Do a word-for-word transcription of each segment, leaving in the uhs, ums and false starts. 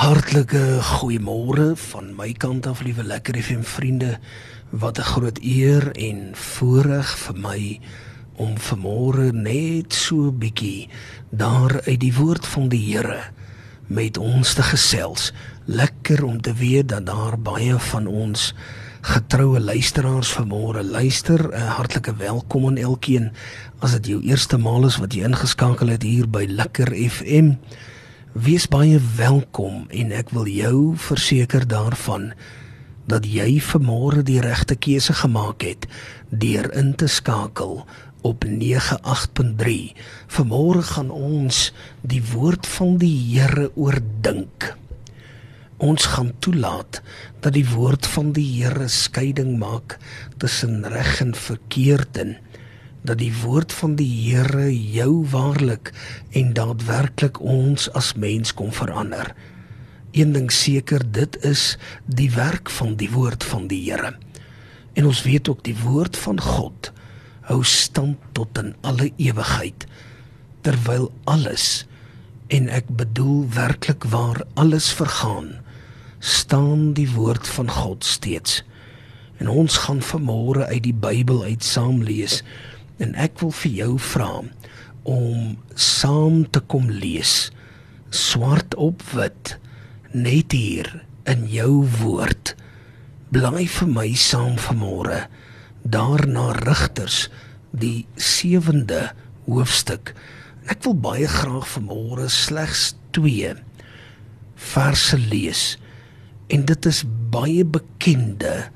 Hartlike goeiemôre van my kant af, liewe Lekker F M vriende. Wat 'n groot eer en voorreg vir my om vanmôre net so bietjie daar uit die woord van die Here met ons te gesels. Lekker om te weet dat daar baie van ons getroue luisteraars vanmôre luister. 'n Hartlike welkom aan elkeen. As dit jou eerste maal is wat jy ingeskakel het hier by Lekker F M, wees baie welkom en ek wil jou verseker daarvan dat jy vanmôre die regte keuse gemaak het deur in te skakel op nege agt punt drie. Vanmôre gaan ons die woord van die Here oordink. Ons gaan toelaat dat die woord van die Here skeiding maak tussen reg en verkeerd en dat die woord van die Here jou waarlik en daadwerklik ons as mens kom verander. Een ding seker, dit is die werk van die woord van die Here. En ons weet ook die woord van God hou stand tot in alle ewigheid, terwyl alles, en ek bedoel werklik waar alles vergaan, staan die woord van God steeds. En ons gaan vanmôre uit die Bybel uit saam lees, en ek wil vir jou vra om saam te kom lees, swart op wit, net hier in jou woord. Bly vir my saam vanmôre, daar na Rigters, die sewende hoofstuk. Ek wil baie graag vanmôre slegs twee verse lees, en dit is baie bekende,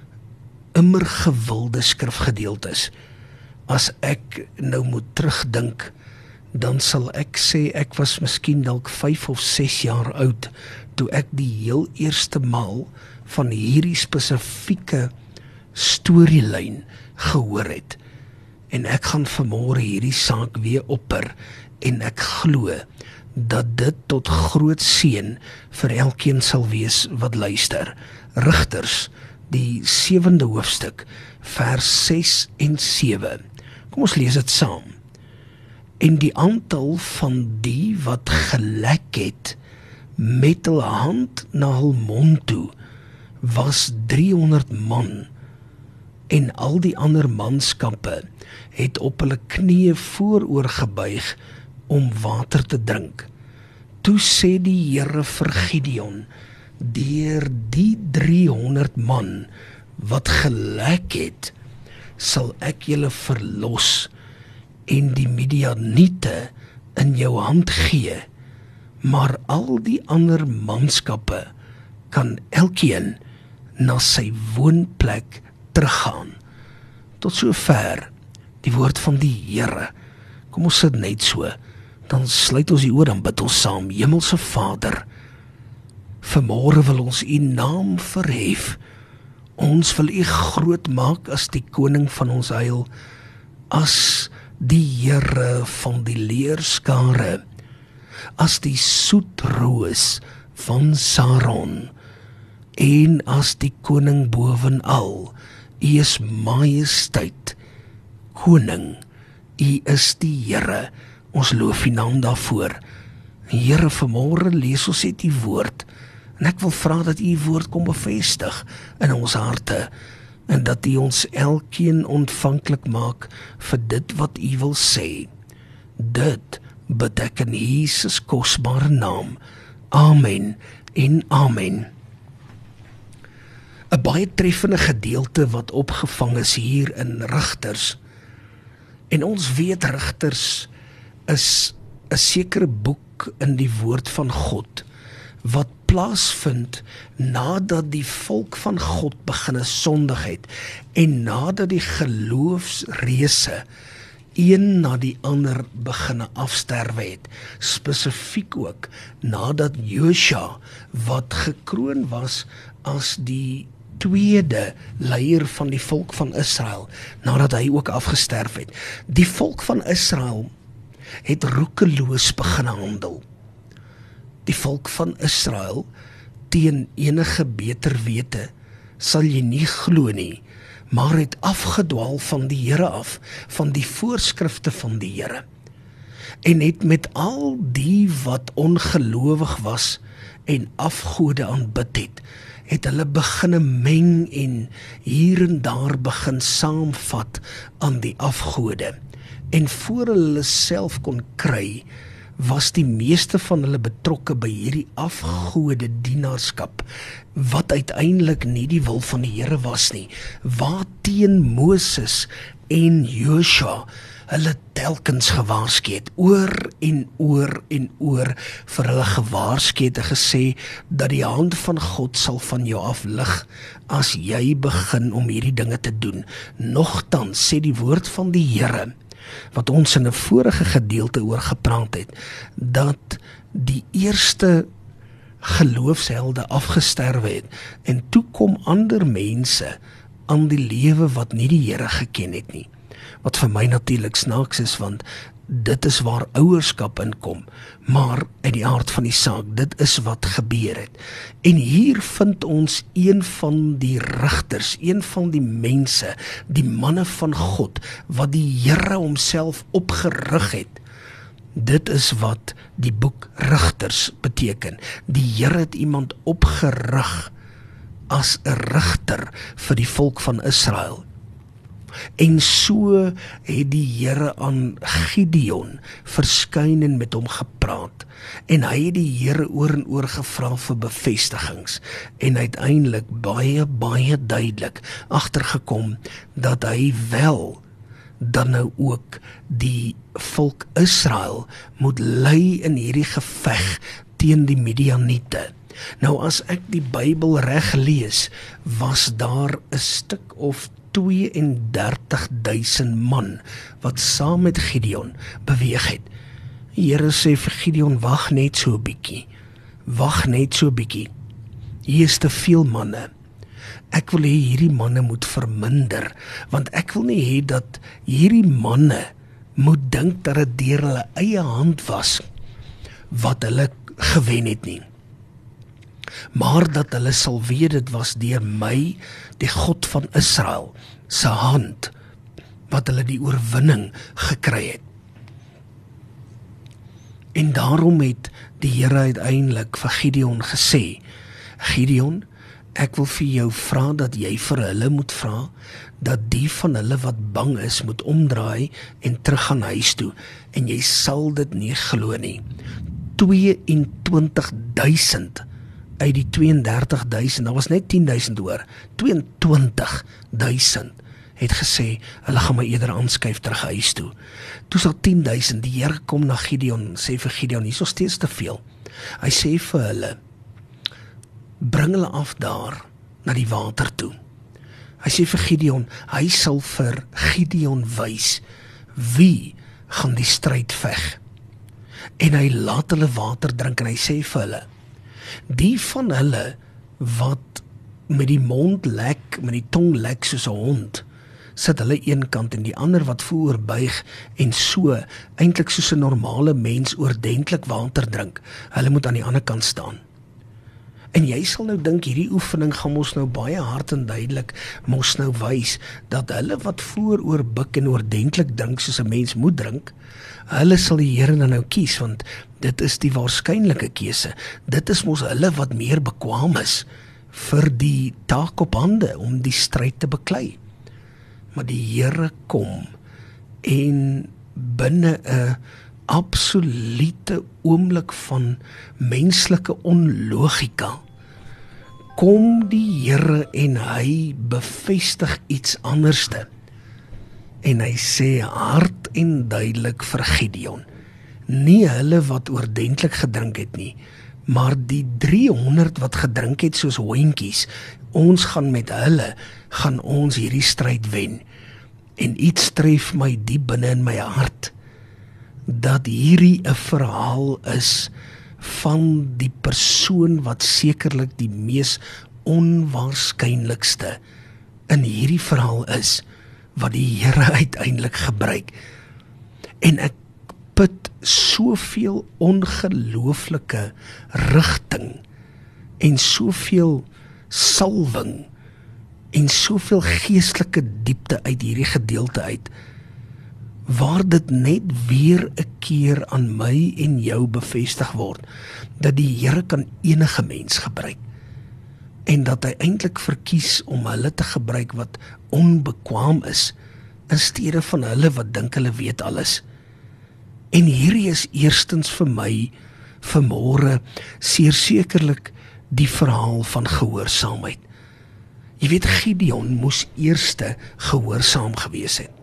immer gewilde skrifgedeeltes. As ek nou moet terugdink, dan sal ek sê ek was miskien dalk vyf of ses jaar oud, toe ek die heel eerste maal van hierdie spesifieke storielyn gehoor het. En ek gaan vanmôre hierdie saak weer opper, en ek glo dat dit tot groot seën vir elkeen sal wees wat luister. Rigters, die sewende hoofstuk, vers ses en sewe. Kom ons lees dit saam. En die aantal van die wat gelek het met hul hand na hul mond toe was driehonderd man, en al die ander manskappe het op hulle knieë vooroor gebuig om water te drink. Toe sê die Here vir Gideon, deur die driehonderd man wat gelek het, sal ek julle verlos en die Midianiete in jou hand gee, maar al die ander manskappe kan elkeen na sy woonplek teruggaan. Tot sover die woord van die Here. Kom ons sit net so, dan sluit ons die oor, dan bid ons saam. Hemelse Vader, vanmôre wil ons u naam verhef. Ons wil u groot maak as die koning van ons heil, as die Here van die leerskare, as die soetroos van Saron, en as die koning bovenal. U is majesteit, koning, u is die Here. Ons loof u naam daarvoor. Here, vanmôre lees ons uit u woord, en ek wil vra dat u woord kom bevestig in ons harte, en dat u ons elkeen ontvanklik maak vir dit wat u wil sê. Dit bid ek in Jesus kosbare naam. Amen en amen. 'n baie treffende gedeelte wat opgevang is hier in Rigters. En ons weet Rigters is 'n sekere boek in die woord van God wat plaasvind nadat die volk van God begin sondig het en nadat die geloofsreëse een na die ander begin afsterwe het, spesifiek ook nadat Josua, wat gekroon was as die tweede leier van die volk van Israel, nadat hy ook afgesterf het. Die volk van Israel het roekeloos begin handel. Die volk van Israel, teen enige beter wete, sal jy nie glo nie, maar het afgedwaal van die Here af, van die voorskrifte van die Here, en het met al die wat ongelowig was en afgode aanbid het, het hulle beginne meng en hier en daar begin saamvat aan die afgode. En voor hulle self kon kry, was die meeste van hulle betrokke by hierdie afgode dienaarskap, wat uiteindelik nie die wil van die Here was nie, waarteen Moses en Joshua hulle telkens gewaarsku het, oor en oor en oor vir hulle gewaarsku het en gesê, dat die hand van God sal van jou af lig, as jy begin om hierdie dinge te doen. Nogtans sê die woord van die Here, wat ons in 'n vorige gedeelte oor gepraat het, dat die eerste geloofshelde afgesterwe het, en toe kom ander mense aan die lewe wat nie die Here geken het nie. Wat vir my natuurlik snaaks is, want dit is waar ouerskap inkom, maar uit die aard van die saak, dit is wat gebeur het. En hier vind ons een van die rigters, een van die mense, die manne van God, wat die Here homself opgerig het. Dit is wat die boek Rigters beteken. Die Here het iemand opgerig as 'n rigter vir die volk van Israel. En so het die Here aan Gideon verskyn en met hom gepraat. En hy het die Here oor en oor gevra vir bevestigings. En uiteindelik baie, baie duidelik agtergekom dat hy wel dan nou ook die volk Israel moet lei in hierdie geveg teen die Midianiete. Nou as ek die Bybel reg lees, was daar 'n stuk of twee en dertig duisend man wat saam met Gideon beweeg het. Die Here sê vir Gideon, wag net so 'n bietjie. Wag net so 'n bietjie. Hier is te veel manne. Ek wil hê hierdie manne moet verminder, want ek wil nie hê dat hierdie manne moet dink dat dit deur hulle eie hand was wat hulle gewen het nie. Maar dat hulle sal weet dit was deur my, die God van Israel, se hand, wat hulle die oorwinning gekry het. En daarom het die Here uiteindelik vir Gideon gesê, Gideon, ek wil vir jou vra dat jy vir hulle moet vra, dat die van hulle wat bang is, moet omdraai en terug gaan huis toe, en jy sal dit nie glo nie. twee en twintig duisend uit die twee en dertig duisend, daar was net tien duisend oor, twee en twintig duisend het gesê, hulle gaan my eerder aanskuif terug huis toe. Toe is daar tien duisend, die Here kom na Gideon, sê vir Gideon, hier is nog steeds te veel. Hy sê vir hulle, bring hulle af daar, na die water toe. Hy sê vir Gideon, hy sal vir Gideon wys, wie gaan die stryd veg. En hy laat hulle water drink, en hy sê vir hulle, die van hulle wat met die mond lek, met die tong lek soos 'n hond, sit hulle een kant, en die ander wat voorbuig en so, eintlik soos 'n normale mens oordentlik water drink, hulle moet aan die ander kant staan. En jy sal nou dink, hierdie oefening gaan ons nou baie hard en duidelik mos nou wys, dat hulle wat vooroor buk en oordentlik drink soos 'n mens moet drink, hulle sal die Here nou kies, want dit is die waarskynlike keuse. Dit is mos hulle wat meer bekwaam is vir die taak op hande om die stryd te beklei. Maar die Here kom en binne 'n absolute oomblik van menslike onlogika kom die Here en hy bevestig iets anderste. En hy sê hard en duidelik vir Gideon, nie hulle wat oordentlik gedrink het nie, maar die driehonderd wat gedrink het soos hondjies, ons gaan met hulle, gaan ons hierdie stryd wen. En iets tref my diep binne in my hart, dat hierdie 'n verhaal is van die persoon wat sekerlik die mees onwaarskynlikste in hierdie verhaal is, wat die Here uiteindelik gebruik. En ek put soveel ongelooflike rigting en soveel salwing en soveel geestelike diepte uit hierdie gedeelte uit, waar dit net weer 'n keer aan my en jou bevestig word, dat die Here kan enige mens gebruik, en dat hy eintlik verkies om hulle te gebruik wat onbekwaam is, in steede van hulle wat dink hulle weet alles. En hierdie is eerstens vir my, vanmôre, sekerlik die verhaal van gehoorsaamheid. Jy weet, Gideon moes eerste gehoorsaam gewees het.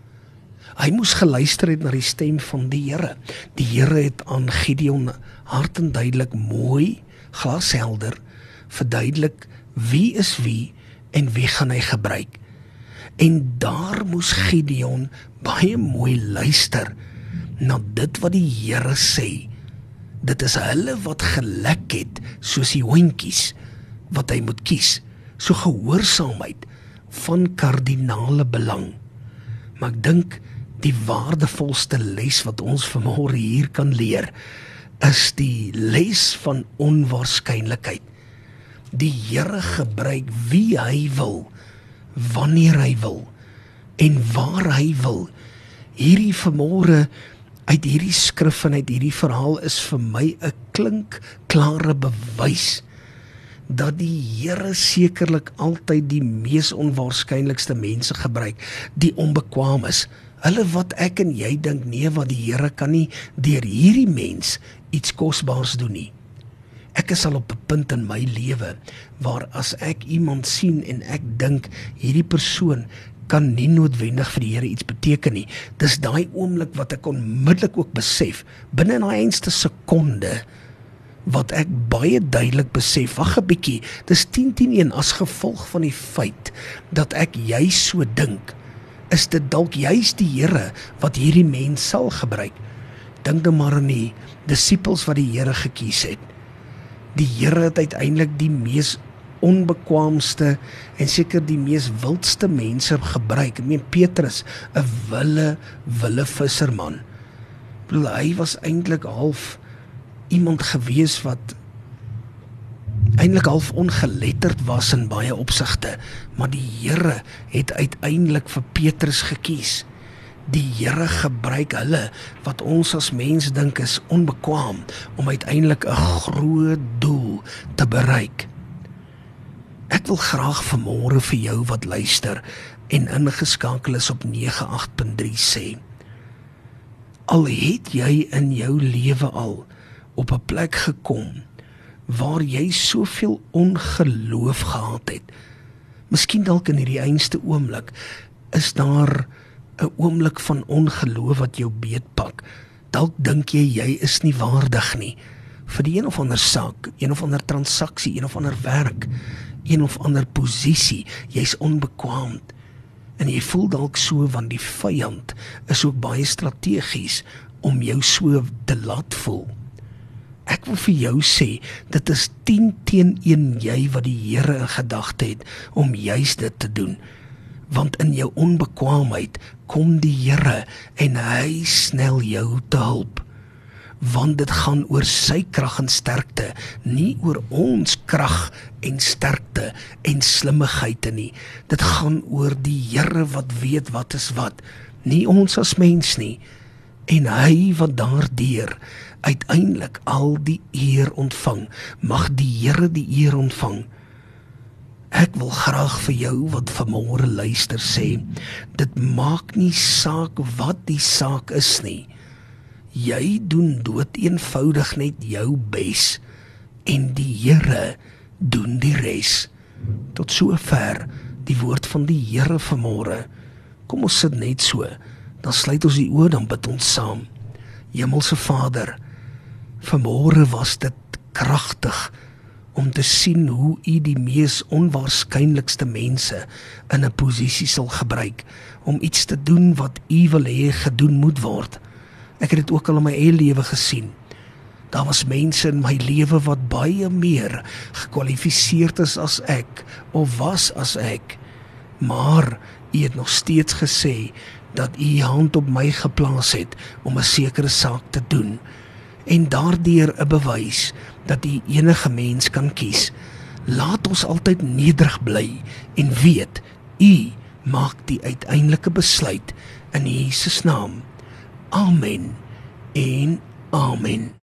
Hy moes geluister het na die stem van die Here. Die Here het aan Gideon hard en duidelik, mooi, glashelder, verduidelik wie is wie en wie gaan hy gebruik. En daar moes Gideon baie mooi luister na dit wat die Here sê. Dit is hulle wat gelek het, soos die hondjies, wat hy moet kies. So gehoorsaamheid van kardinale belang. Maar ek dink die waardevolste les wat ons vanmôre hier kan leer, is die les van onwaarskynlikheid. Die Here gebruik wie hy wil, wanneer hy wil, en waar hy wil. Hierdie vanmôre, uit hierdie skrif en uit hierdie verhaal is vir my 'n klinkklare bewys, dat die Here sekerlik altyd die mees onwaarskynlikste mense gebruik, die onbekwaam is. Hulle wat ek en jy dink, nee, wat die Here kan nie deur hierdie mens iets kosbaars doen nie. Ek is al op 'n punt in my lewe, waar as ek iemand sien en ek dink, hierdie persoon kan nie noodwendig vir die Here iets beteken nie. Dis daai oomblik wat ek onmiddellik ook besef, binne in daai eenste sekonde, wat ek baie duidelik besef, wag 'n bietjie, dis tien teen een as gevolg van die feit, dat ek juis so dink, is dit dalk juis die Here, wat hierdie mens sal gebruik. Dink nou maar aan die disippels wat die Here gekies het. Die Here het uiteindelik die mees onbekwaamste en seker die mees wildste mense gebruik. Ek meen Petrus, 'n wille, wille visserman. Ek bedoel, hy was eintlik half iemand gewees wat eintlik half ongeletterd was in baie opsigte, maar die Here het uiteindelik vir Petrus gekies. Die Here gebruik hulle wat ons as mens dink is onbekwaam, om uiteindelik 'n groot doel te bereik. Ek wil graag vanmôre vir jou wat luister en ingeskakel is op nege agt punt drie sê, al het jy in jou lewe al op 'n plek gekom waar jy soveel ongeloof gehad het, miskien dalk in hierdie einste oomblik is daar 'n oomblik van ongeloof wat jou beetpak. Dalk dink jy jy is nie waardig nie vir die een of ander saak, een of ander transaksie, een of ander werk, een of ander posisie. Jy's onbekwaamd en jy voel dalk so, want die vyand is ook baie strategies om jou so te laat voel. Ek wil vir jou sê, dit is tien teen een jy wat die Here in gedagte het om juis dit te doen. Want in jou onbekwaamheid kom die Here en hy snel jou te hulp. Want dit gaan oor sy krag en sterkte, nie oor ons krag en sterkte en slimmigheid nie. Dit gaan oor die Here wat weet wat is wat, nie ons as mens nie. En hy wat daardeur uiteindelik al die eer ontvang, mag die Here die eer ontvang. Ek wil graag vir jou wat vanmôre luister sê, dit maak nie saak wat die saak is nie. Jy doen dood eenvoudig net jou bes, en die Here doen die res. Tot sover die woord van die Here vanmôre. Kom ons sit net so, dan sluit ons die oë, dan bid ons saam. Hemelse Vader, vanmôre was dit kragtig om te sien hoe U die mees onwaarskynlikste mense in 'n posisie sal gebruik, om iets te doen wat U wil hê gedoen moet word. Ek het dit ook al in my eie lewe gesien. Daar was mense in my lewe wat baie meer gekwalifiseerd is as ek, of was as ek. Maar U het nog steeds gesê, dat U hand op my geplaas het, om 'n sekere saak te doen. En daardeur 'n bewys, dat U enige mens kan kies. Laat ons altyd nederig bly, en weet, U maak die uiteindelike besluit in Jesus naam. Amen en amen.